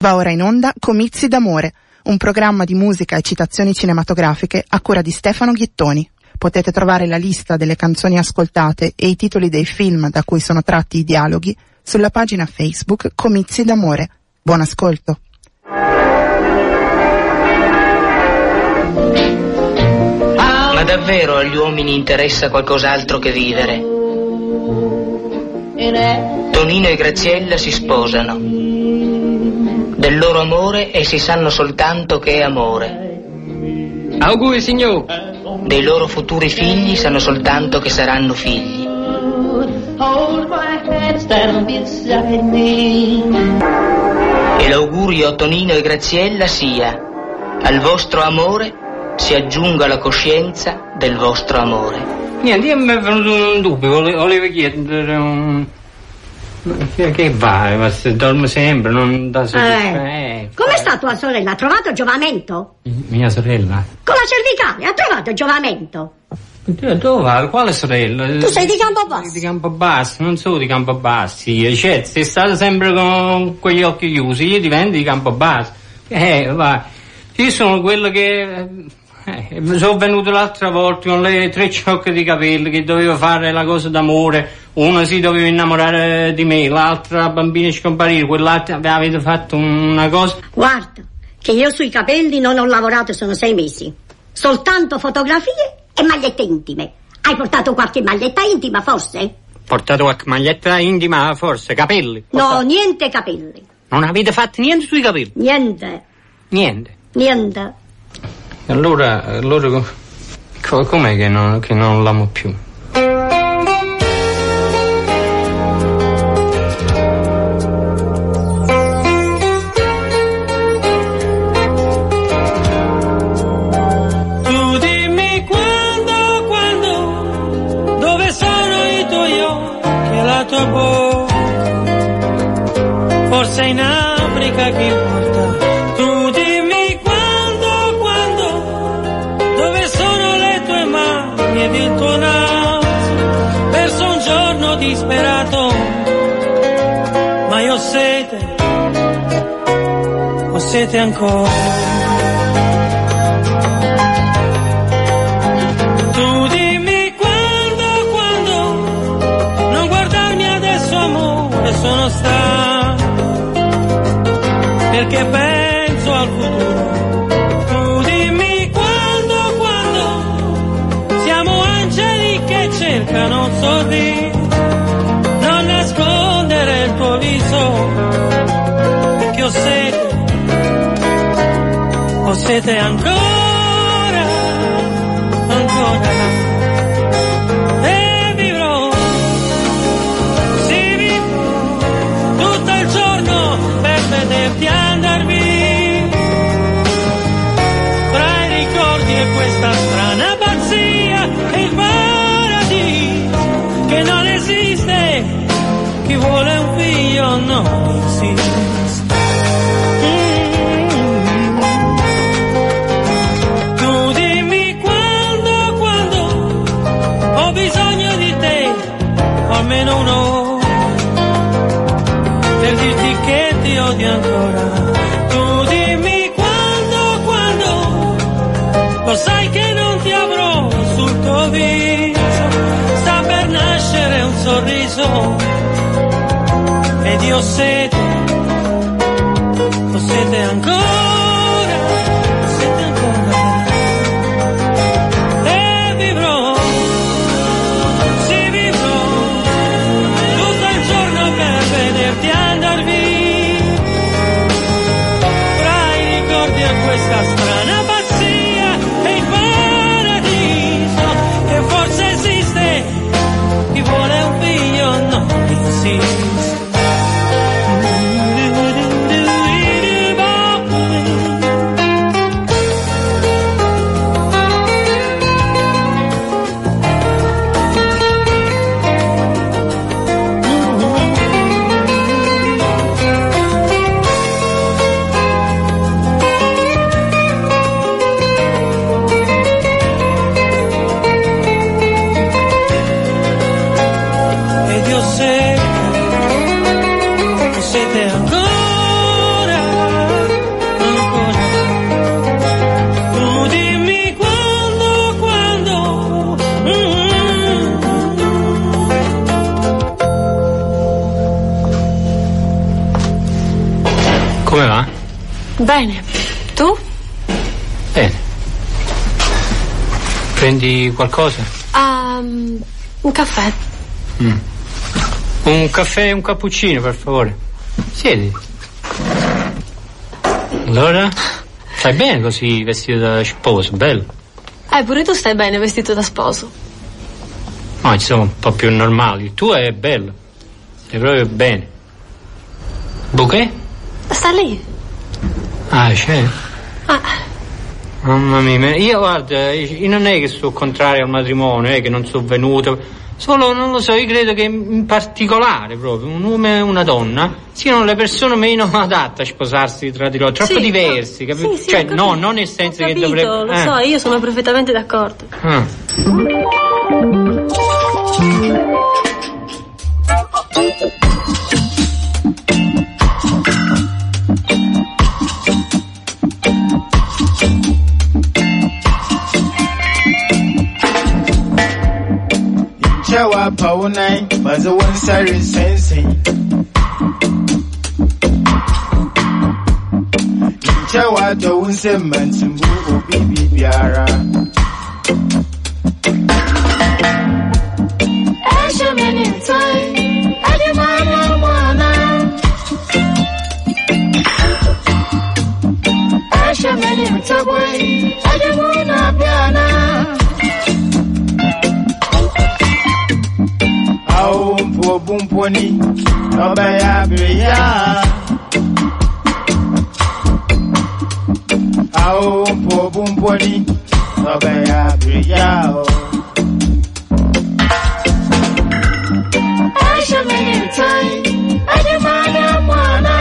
Va ora in onda Comizi d'amore, un programma di musica e citazioni cinematografiche a cura di Stefano Ghittoni. Potete trovare la lista delle canzoni ascoltate e i titoli dei film da cui sono tratti i dialoghi sulla pagina Facebook Comizi d'amore. Buon ascolto. Ma davvero agli uomini interessa qualcos'altro che vivere? Tonino e Graziella si sposano. Del loro amore essi sanno soltanto che è amore. Auguri, signor. Dei loro futuri figli sanno soltanto che saranno figli. E l'augurio a Tonino e Graziella sia: al vostro amore si aggiunga la coscienza del vostro amore. Niente, io mi è venuto un dubbio, volevo chiedere che va, se dorme sempre, non dà Come sta tua sorella? Ha trovato giovamento? Mia sorella? Con la cervicale, ha trovato giovamento? Dove va? Quale sorella? Tu sei di Campobasso? Di Campobasso, non sono di Campobasso. Cioè, sei stato sempre con quegli occhi chiusi, io divento di Campobasso. Va. Io sono quello che... sono venuto l'altra volta con le 3 ciocche di capelli che doveva fare la cosa d'amore. Una si doveva innamorare di me, l'altra bambina scomparire, quell'altra avete fatto una cosa. Guarda, che io sui capelli non ho lavorato, sono 6 mesi. Soltanto fotografie e magliette intime. Hai portato qualche maglietta intima, forse? Portato qualche maglietta intima, forse? Capelli? No, niente capelli. Non avete fatto niente sui capelli? Niente. Niente? Niente. Allora com'è che non l'amo più? Tu dimmi quando, dove sono i tuoi occhi e la tua bocca? Forse in Africa, che importa? Tu dimmi dove sono le tue mani ed il tuo naso? Perso un giorno disperato, ma io ho sete ancora. Tu dimmi quando, non guardarmi adesso amore, sono stanco, perché penso al futuro. Cercano un sorriso, non nascondere il tuo viso, perché ho sete ancora, e vivrò, sì vivrò, tutto il giorno per vederti andar via, tra i ricordi e questa strana pazzia e il che non esiste, chi vuole un figlio non esiste. Tu dimmi quando ho bisogno di te, o almeno un'ora, per dirti che ti odio ancora. Tu dimmi quando lo sai che non ti avrò sul tuo viso, nascere un sorriso, ed io ho sete ancora, e vivrò, sì vivrò, tutto il giorno per vederti andar via, tra i ricordi e questa strana pazzia e il paradiso che forse esiste. Chi vuole un figlio non insiste. Come va? Bene. Tu? Bene. Prendi qualcosa? Un caffè. Un caffè e un cappuccino, per favore. Siedi. Allora? Stai bene così vestito da sposo, bello. Pure tu stai bene vestito da sposo. No, insomma, un po' più normali. Il tuo è bello. Stai proprio bene. Bouquet? Sta lì. C'è? Mamma mia, io guarda, io non è che sono contrario al matrimonio, che non sono venuto. Solo, non lo so, io credo che in particolare proprio un uomo e una donna siano le persone meno adatte a sposarsi tra di loro, troppo diversi, capito? Sì, cioè, no, non nel senso che dovrebbe. Lo so, io sono perfettamente d'accordo. Chawa paunai mazawan sari sensi Chawa to unse mantumbu obibi biara Asha menitai adimana mwana Asha menitai adimuna biana Aumpo bumponi Obaya bria Aumpo bumponi Obaya bria Asha menitai Adimana mwana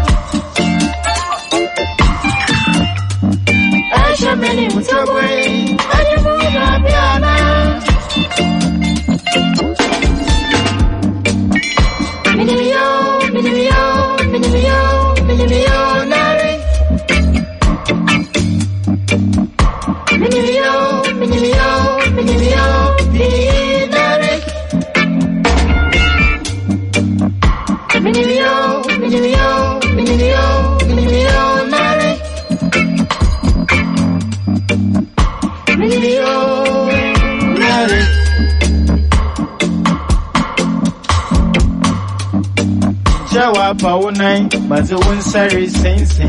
Asha menitai Adimuna biana Jawa paunai mazawan sari sensi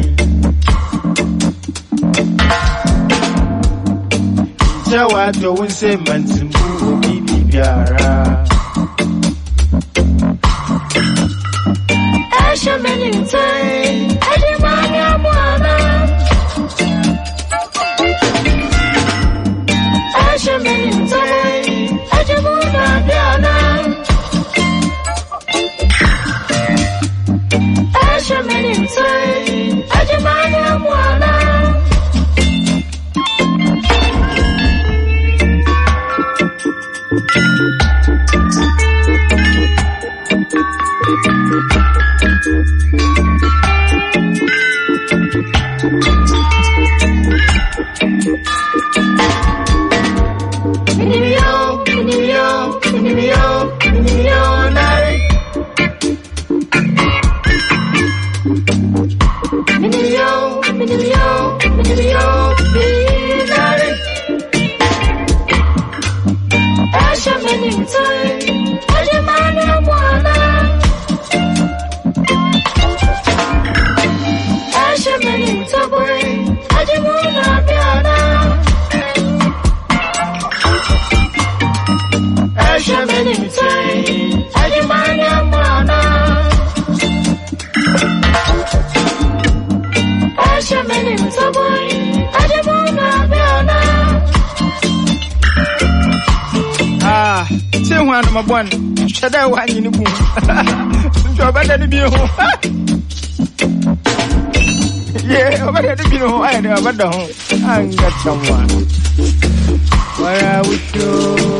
Jawa to unse mantumbu obibi biara Asha menitai adimana mwana Asha menitai adimuna biana Asha menitai adimana mwana my one. Shadow one in the boom. So better to be home. Yeah, better to be home. I know about the home. I got someone. Where are we go?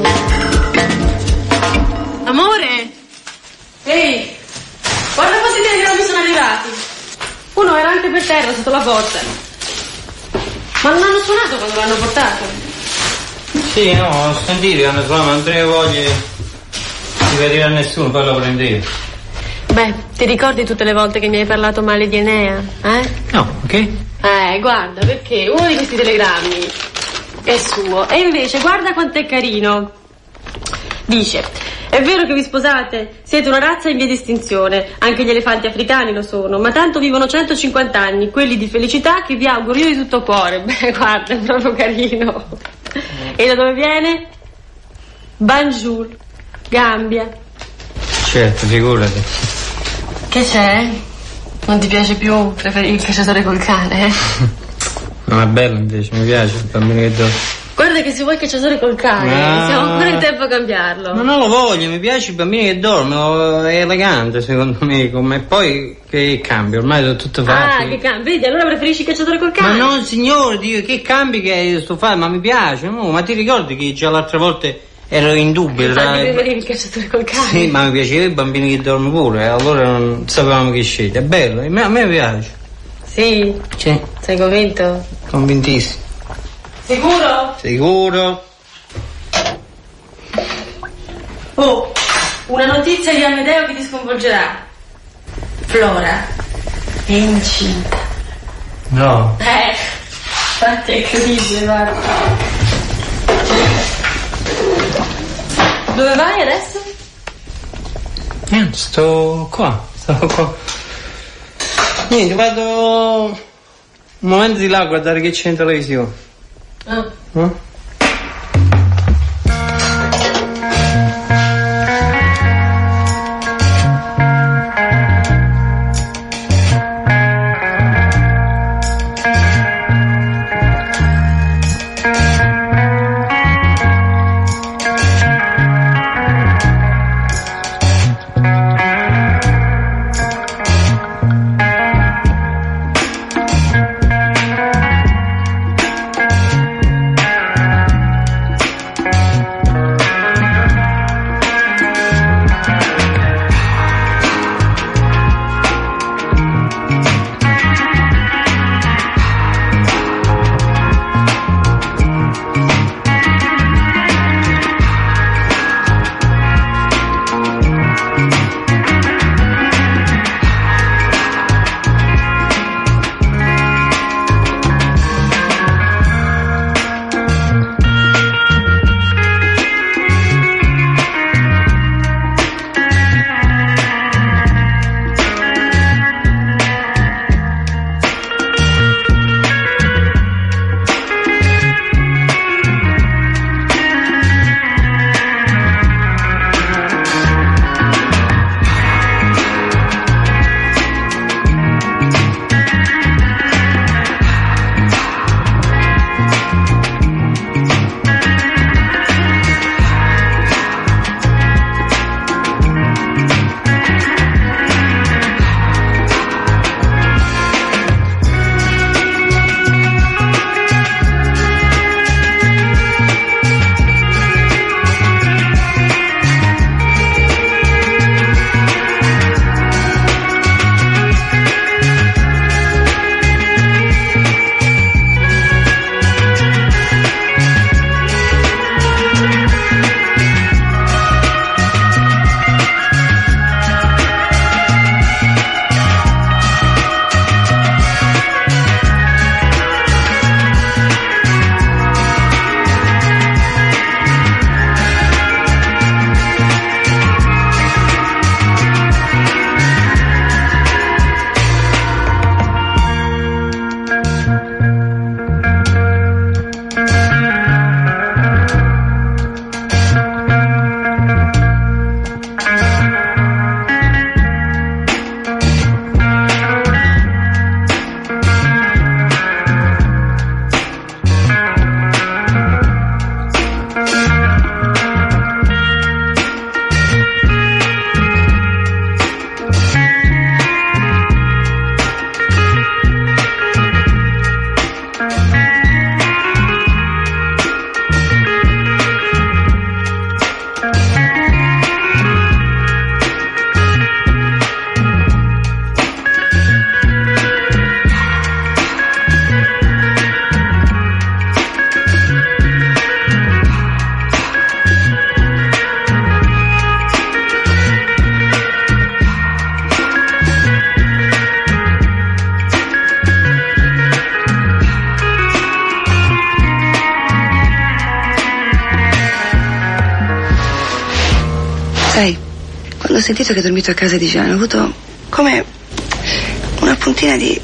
Amore? Ehi, guarda quanti telegrammi sono arrivati. Uno era anche per terra sotto la porta. Ma non hanno suonato quando l'hanno portato? Sì, no, ho sentito che hanno suonato, ma non avevo voglia di vedere a nessuno, poi lo prendevo. Beh, Ti ricordi tutte le volte che mi hai parlato male di Enea? No, ok? Guarda, perché uno di questi telegrammi è suo. E invece, guarda quanto è carino. Dice: è vero che vi sposate? Siete una razza in via di estinzione. Anche gli elefanti africani lo sono. Ma tanto vivono 150 anni, quelli di felicità che vi auguro io di tutto cuore. Beh, guarda, è proprio carino. E da dove viene? Banjul, Gambia. Certo, figurati. Che c'è? Non ti piace più? Preferi il cacciatore col cane? Non è bello invece, mi piace il bambino che dorme. Guarda che se vuoi il cacciatore col cane, siamo ancora in tempo a cambiarlo. Ma non lo voglio, mi piace il bambino che dorme, è elegante secondo me, come poi che cambio, ormai sono tutto fatto. Che cambio, vedi, allora preferisci il cacciatore col cane? Ma no signore, Dio, che cambi che sto fare, ma mi piace, no? Ma ti ricordi che già l'altra volta ero in dubbio? Infatti preferivi il cacciatore col cane? Sì, ma mi piaceva il bambino che dorme pure, allora non sapevamo che scegliere, è bello, a me piace. Sì? Sì. Sei convinto? Convintissimo. Sicuro? Sicuro. Oh, una notizia di Amedeo che ti sconvolgerà. Flora è incinta. No. Infatti è incredibile, guarda. Dove vai adesso? Sto qua. Niente, vado un momento di là a guardare che c'è in televisione. Quando ho sentito che hai dormito a casa di Gian, ho avuto come una puntina di...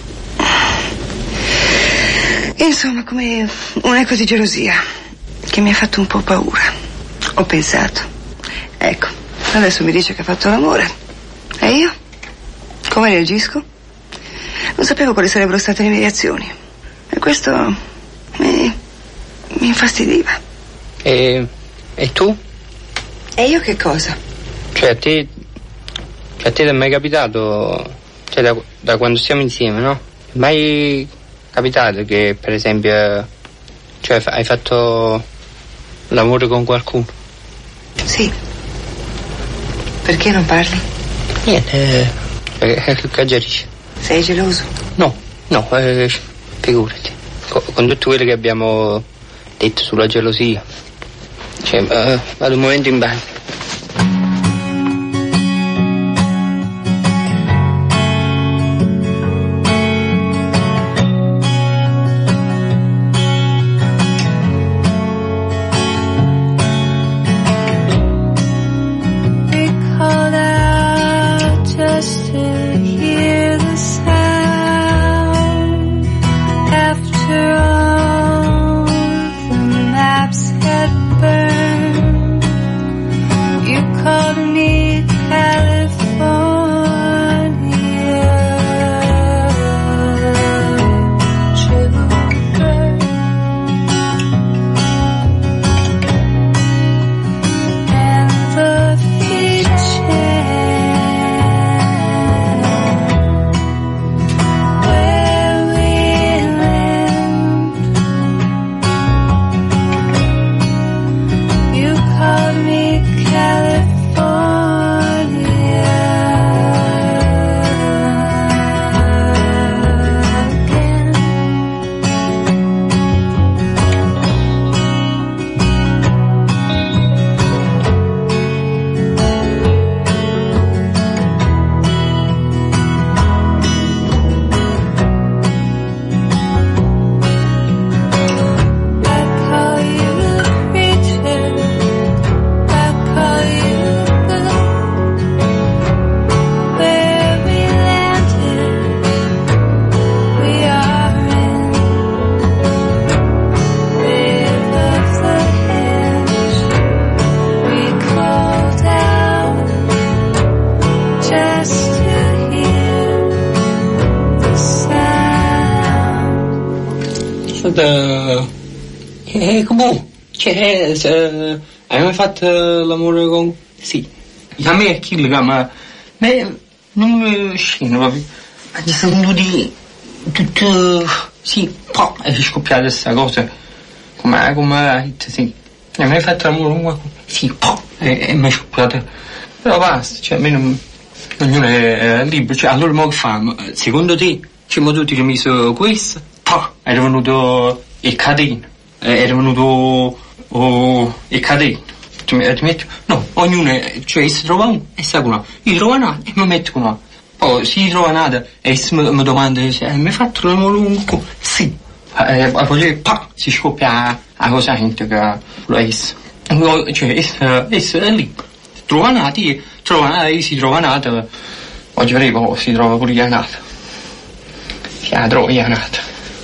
insomma, come un'eco di gelosia che mi ha fatto un po' paura. Ho pensato, ecco, adesso mi dice che ha fatto l'amore. E io? Come reagisco? Non sapevo quali sarebbero state le mie reazioni. E questo mi infastidiva. E tu? E io che cosa? Cioè a te ti è mai capitato, cioè da quando stiamo insieme, no? È mai capitato che per esempio, cioè hai fatto l'amore con qualcuno? Sì. Perché non parli? Niente, che aggiarisci? Sei geloso? No, figurati. Con tutto quello che abbiamo detto sulla gelosia, cioè vado un momento in bagno. Comunque, hai mai fatto l'amore con... Sì, a me è quello che ma non mi scende proprio, ma ci sono di tutto, sì, è scoppiata questa cosa, come sì, hai mai fatto l'amore con qualcuno? Sì, e mi è scoppiata, però basta, cioè a me ognuno è libero, cioè allora mo che famo? Secondo te, cioè mo tu ti hai messo questo, era venuto il catino. Era venuto il cateno. Ti metto? No, ognuno, cioè si trova uno e sa uno. Io trovo una e mi metto con una. Poi si trova nada e mi domanda se mi hai fatto l'amore con? Sì. E poi si scoppia la cosa che lo è. Cioè è lì. Trova nata, io si trova nata. Oggi vedremo si trova pure nata. La trovo nata.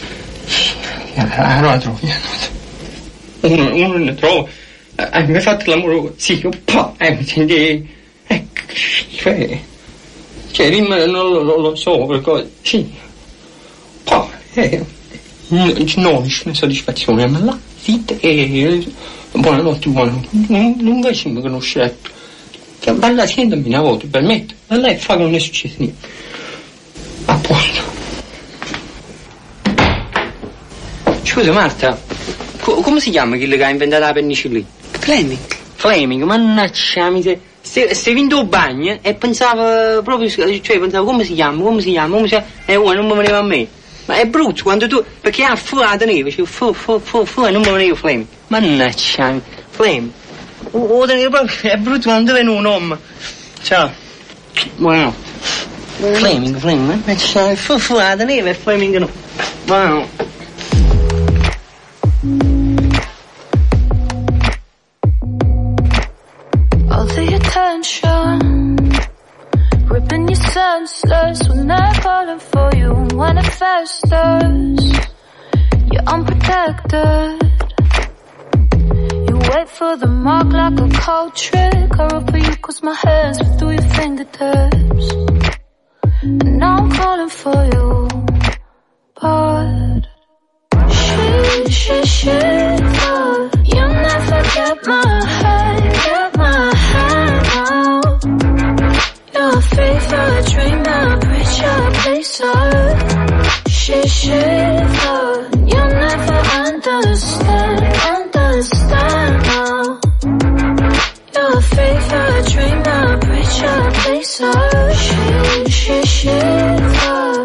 La trovo nata. Uno ne trova, mi ha fatto l'amore, sì, io mi senti, cioè, non lo so, perché, sì, no, nessuna soddisfazione, ma là, zitta, buonanotte, non vai sempre conoscere, balla sentami una volta, permette, ma lei fa che non è successo niente, a posto. Scusa Marta, come si chiama quello che ha inventato la penicillina? Fleming, mannaggia miseria. Stai vinto il bagno e pensavo proprio, cioè pensavo come si chiama, e non mi veniva a me. Ma è brutto quando tu, perché ha fuori la neve, cioè fu e non mi veniva Fleming. Mannaggia, Fleming. O tenere proprio, è brutto quando viene un uomo. Ciao. Buonanotte. Fleming, mannaggia, fu la neve e Fleming no. Buonanotte. All the attention defenseless when they're calling for you. And when it festers, you're unprotected. You wait for the mark like a cold trick. I roll for you cause my hands slip through your fingertips. And now I'm calling for you, but shiver. You'll never get my hand now. You're a favorite dream, a preacher, placer. Shiver. You'll never understand now. You're a favorite dream, a preacher, placer. Shiver.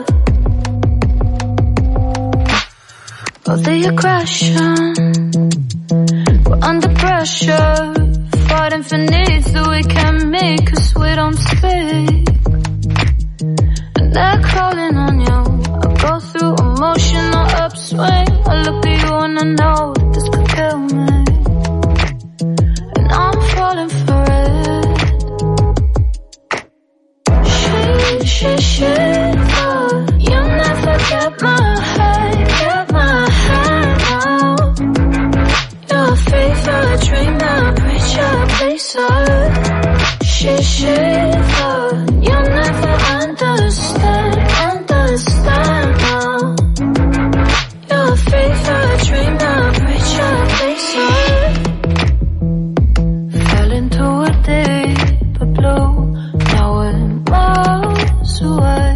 Oh, the aggression, we're under pressure, fighting for needs that we can't meet cause we don't speak. And they're calling on you. I go through emotional upswing. I look at you and I know that this could kill me. And I'm falling for it. Shiver. You'll never get my hand now. You're a favorite dream, a preacher, placer. Shiver. You'll never understand now. You're a favorite dream, a preacher, placer. Fell into a deeper blue. Now we're miles away.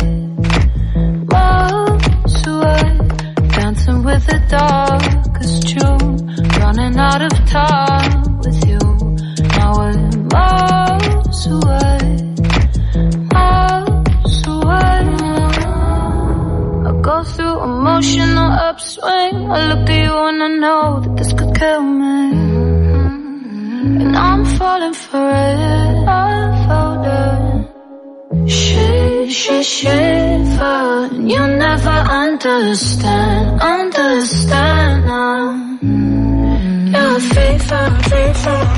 Dancing with the darkest June, running out of time with you. Now we're miles away. I go through emotional upswing. I look at you and I know that this could kill me. And I'm falling for it. I found it. Shiver. You'll never understand now. You're a favorite.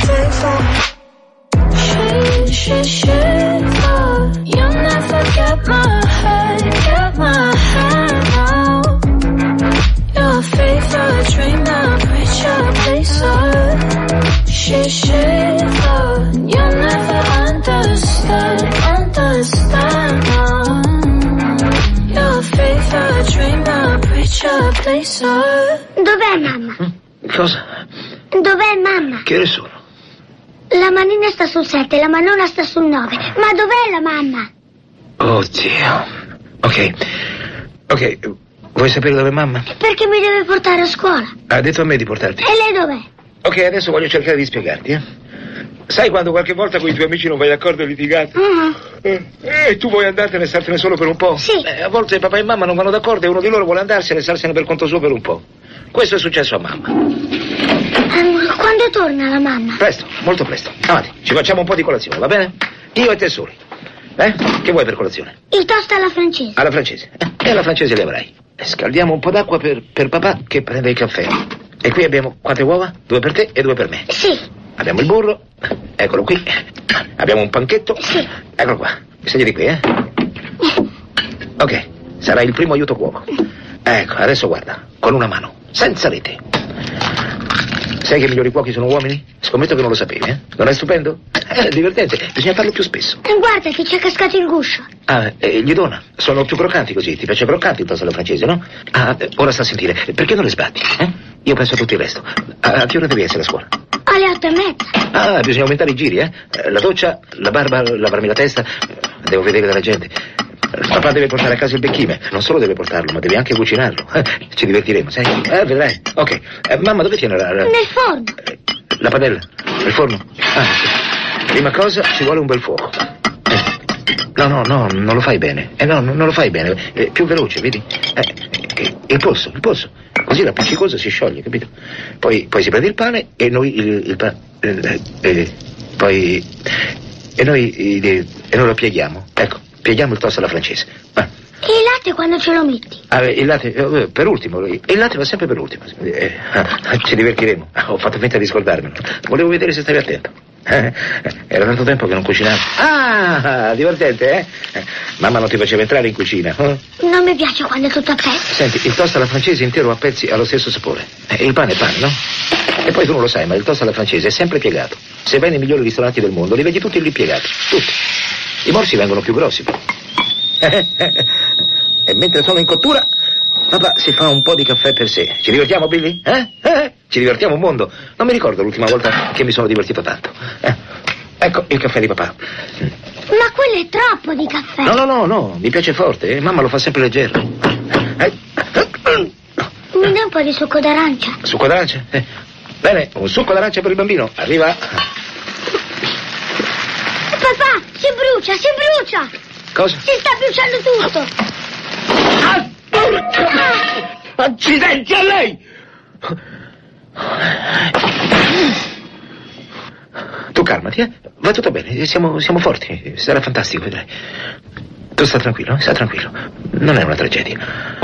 Shiver. You'll never get my hand now. You're a favorite dream, a preacher, placer. Shiver. You'll never understand now. You're a favorite dream, a preacher, placer. Dov'è mamma? Cosa? Dov'è mamma? Che ore sono? La manina sta sul 7, la manona sta sul 9. Ma dov'è la mamma? Oddio. Ok, vuoi sapere dove è mamma? Perché mi deve portare a scuola. Ha detto a me di portarti. E lei dov'è? Ok, adesso voglio cercare di spiegarti, Sai quando qualche volta con i tuoi amici non vai d'accordo e litigate? E tu vuoi andartene e startene solo per un po'? Sì. A volte papà e mamma non vanno d'accordo e uno di loro vuole andarsene e starsene per conto suo per un po'. Questo è successo a mamma. Quando torna la mamma? Presto, molto presto. Avanti, ci facciamo un po' di colazione, va bene? Io e te soli. Che vuoi per colazione? Il toast alla francese. Alla francese. E alla francese li avrai. Scaldiamo un po' d'acqua per papà che prende il caffè. E qui abbiamo quante uova? 2 per te e 2 per me. Sì. Abbiamo il burro, eccolo qui. Abbiamo un panchetto, sì. Eccolo qua. Segni qui, Ok, sarà il primo aiuto cuoco. Ecco, adesso guarda, con una mano, senza rete. Sai che i migliori cuochi sono uomini? Scommetto che non lo sapevi, Non è stupendo? È divertente, bisogna farlo più spesso. Guarda che ci è cascato il guscio. Gli dona. Sono più croccanti così. Ti piace croccante il toast alla francese, no? Ora sta a sentire. Perché non le sbatti, Io penso a tutto il resto. A che ora devi essere a scuola? Alle 8:30. Bisogna aumentare i giri, La doccia, la barba, lavarmi la testa. Devo vedere dalla gente. Papà deve portare a casa il becchime. Non solo deve portarlo, ma deve anche cucinarlo. Ci divertiremo, sai? Vedrai. Ok. Mamma, dove tiene la... Nel forno. La padella? Nel forno? Sì. Prima cosa, ci vuole un bel fuoco. No, non lo fai bene. No, non lo fai bene. Più veloce, vedi? Il polso. Così l'appiccicosa si scioglie, capito? Poi si prende il pane e noi il pane... E noi lo pieghiamo. Ecco, pieghiamo il toast alla francese. E il latte quando ce lo metti? Il latte per ultimo. Il latte va sempre per ultimo. Ci divertiremo. Ho fatto finta di scordarmelo. Volevo vedere se stavi attento. Era tanto tempo che non cucinavo. Ah, divertente, eh? Mamma non ti faceva entrare in cucina, eh? Non mi piace quando è tutto a pezzi. Senti, il toast alla francese intero a pezzi ha lo stesso sapore. Il pane è pane, no? E poi tu non lo sai, ma il toast alla francese è sempre piegato. Se vai nei migliori ristoranti del mondo, li vedi tutti lì piegati. Tutti. I morsi vengono più grossi. E mentre sono in cottura, papà si fa un po' di caffè per sé. Ci divertiamo, Billy? Ci divertiamo un mondo. Non mi ricordo l'ultima volta che mi sono divertito tanto. Ecco il caffè di papà. Ma quello è troppo di caffè. No, mi piace forte. Mamma lo fa sempre leggero. Mi dà un po' di succo d'arancia. Succo d'arancia? Bene, un succo d'arancia per il bambino. Arriva. Papà, si brucia. Cosa? Si sta bruciando tutto. Accidenti a lei! Tu calmati, va tutto bene, siamo forti, sarà fantastico, vedrai. Tu sta tranquillo, non è una tragedia.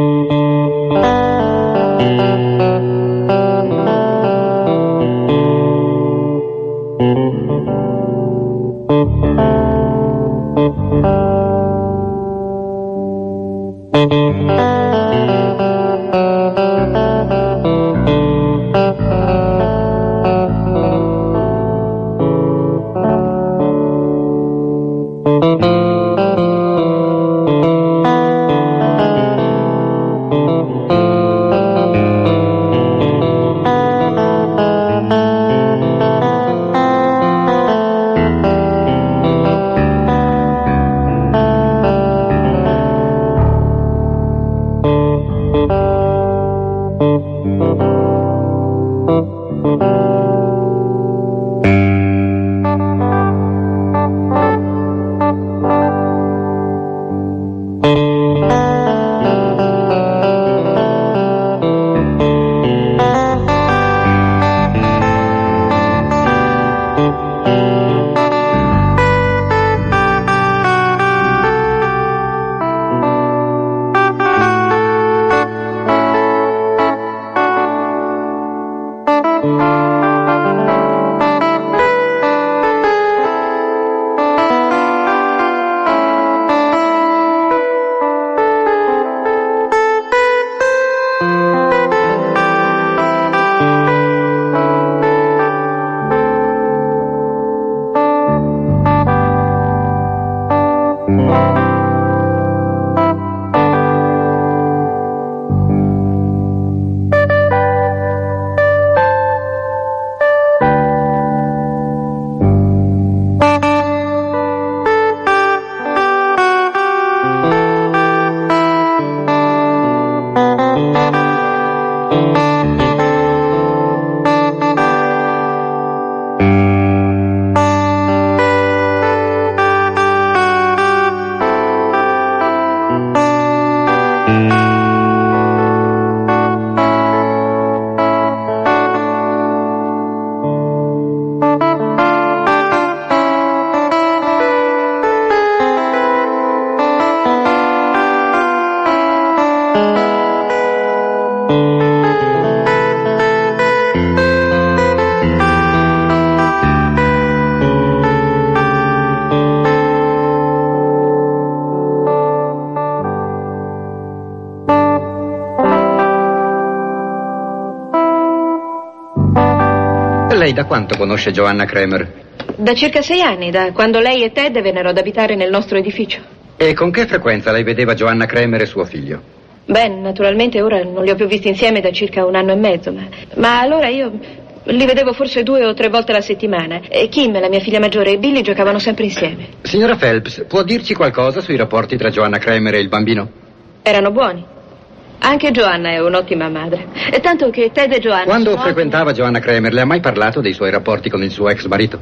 Lei da quanto conosce Joanna Kramer? Da circa 6 anni, da quando lei e Ted vennero ad abitare nel nostro edificio. E con che frequenza lei vedeva Joanna Kramer e suo figlio? Beh, naturalmente ora non li ho più visti insieme da circa 1 anno e mezzo, ma allora io li vedevo forse 2 o 3 volte alla settimana. E Kim, la mia figlia maggiore, e Billy giocavano sempre insieme. Signora Phelps, può dirci qualcosa sui rapporti tra Joanna Kramer e il bambino? Erano buoni. Anche Joanna è un'ottima madre. E tanto che Ted e Joanna... Quando frequentava Joanna Kramer, le ha mai parlato dei suoi rapporti con il suo ex marito?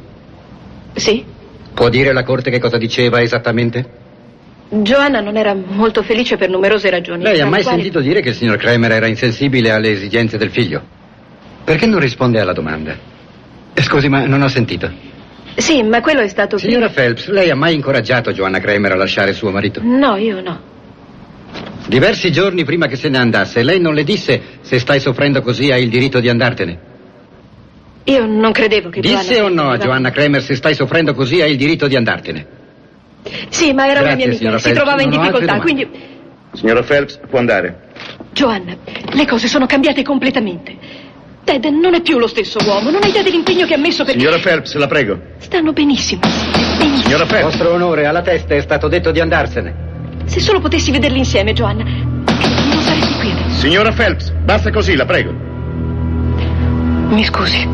Sì. Può dire alla corte che cosa diceva esattamente? Joanna non era molto felice per numerose ragioni. Lei ha mai sentito dire che il signor Kramer era insensibile alle esigenze del figlio? Perché non risponde alla domanda? Scusi, ma non ho sentito. Sì, ma quello è stato... Signora Phelps, lei ha mai incoraggiato Joanna Kramer a lasciare suo marito? No, io no. Diversi giorni prima che se ne andasse, lei non le disse: se stai soffrendo così hai il diritto di andartene? Io non credevo che Disse o no a Joanna Kramer, se stai soffrendo così hai il diritto di andartene? Sì, ma era una mia amica, si trovava in difficoltà, quindi... Signora Phelps, può andare. Joanna, le cose sono cambiate completamente. Ted non è più lo stesso uomo, non ha idea dell'impegno che ha messo per... Signora Phelps, la prego. Stanno benissimo. Benissimo. Signora Phelps. Vostro onore, alla testa è stato detto di andarsene. Se solo potessi vederli insieme, Joanna, non saresti qui adesso. Signora Phelps, basta così, la prego. Mi scusi.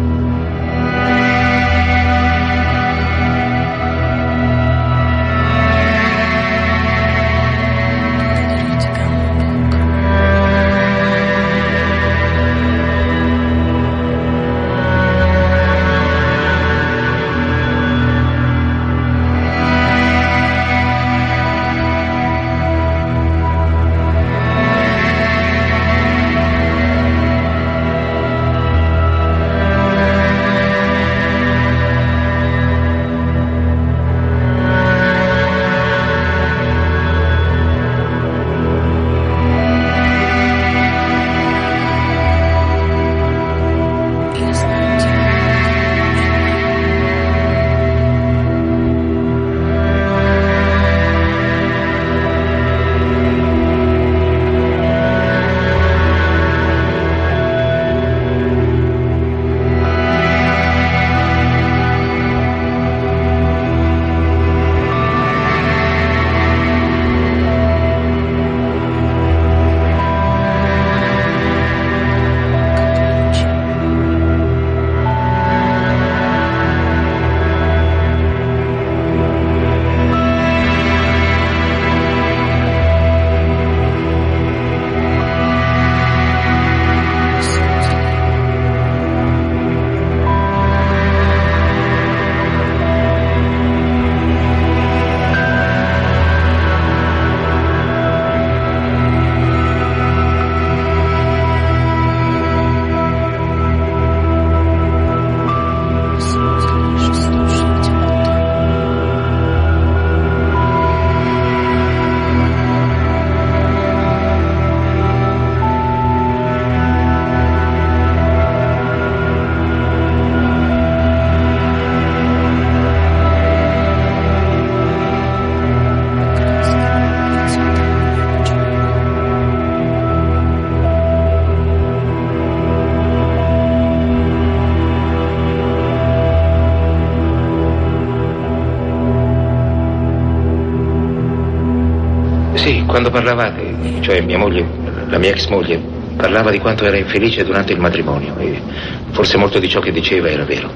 Sì, quando parlavate, cioè mia moglie, la mia ex moglie, parlava di quanto era infelice durante il matrimonio e forse molto di ciò che diceva era vero.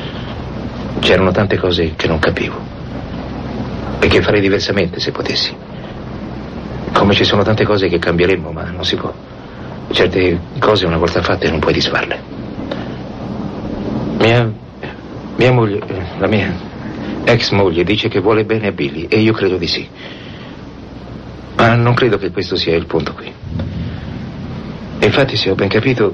C'erano tante cose che non capivo e che farei diversamente se potessi. Come ci sono tante cose che cambieremmo, ma non si può. Certe cose una volta fatte non puoi disfarle. Mia moglie, la mia ex moglie dice che vuole bene a Billy e io credo di sì. Ma non credo che questo sia il punto qui. Infatti, se ho ben capito,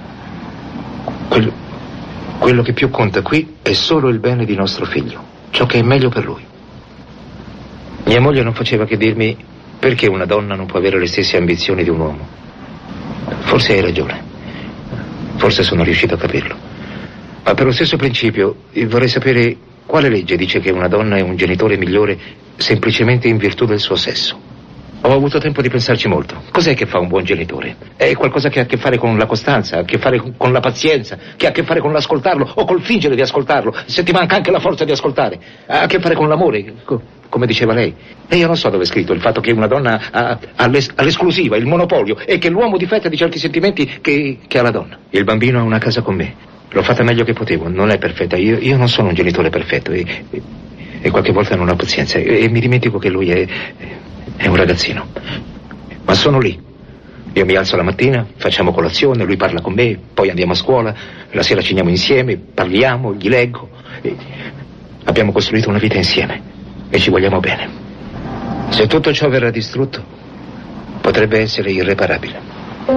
quello che più conta qui è solo il bene di nostro figlio, ciò che è meglio per lui. Mia moglie non faceva che dirmi perché una donna non può avere le stesse ambizioni di un uomo. Forse hai ragione. Forse sono riuscito a capirlo. Ma per lo stesso principio vorrei sapere quale legge dice che una donna è un genitore migliore semplicemente in virtù del suo sesso. Ho avuto tempo di pensarci molto. Cos'è che fa un buon genitore? È qualcosa che ha a che fare con la costanza, ha a che fare con la pazienza, che ha a che fare con l'ascoltarlo o col fingere di ascoltarlo, se ti manca anche la forza di ascoltare. Ha a che fare con l'amore, come diceva lei. E io non so dove è scritto il fatto che una donna ha l'esclusiva, il monopolio, e che l'uomo difetta di certi sentimenti che ha la donna. Il bambino ha una casa con me. L'ho fatta meglio che potevo, non è perfetta. Io non sono un genitore perfetto e qualche volta non ho pazienza e mi dimentico che lui è un ragazzino. Ma sono lì. Io mi alzo la mattina, facciamo colazione, lui parla con me, poi andiamo a scuola, la sera ceniamo insieme, parliamo, gli leggo. E abbiamo costruito una vita insieme e ci vogliamo bene. Se tutto ciò verrà distrutto, potrebbe essere irreparabile.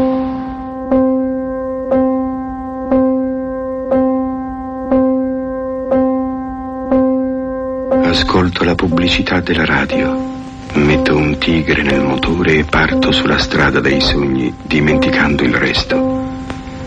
Ascolto la pubblicità della radio. Metto un tigre nel motore e parto sulla strada dei sogni, dimenticando il resto.